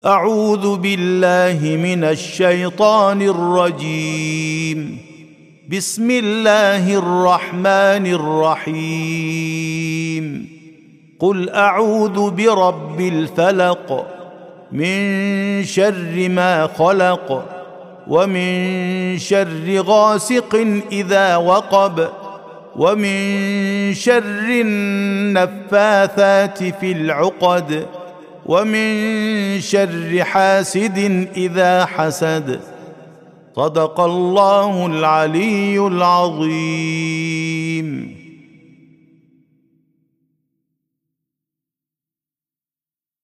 أعوذ بالله من الشيطان الرجيم. بسم الله الرحمن الرحيم. قل أعوذ برب الفلق من شر ما خلق ومن شر غاسق إذا وقب ومن شر النفاثات في العقد ومن شر حاسد إذا حسد. صدق الله العلي العظيم.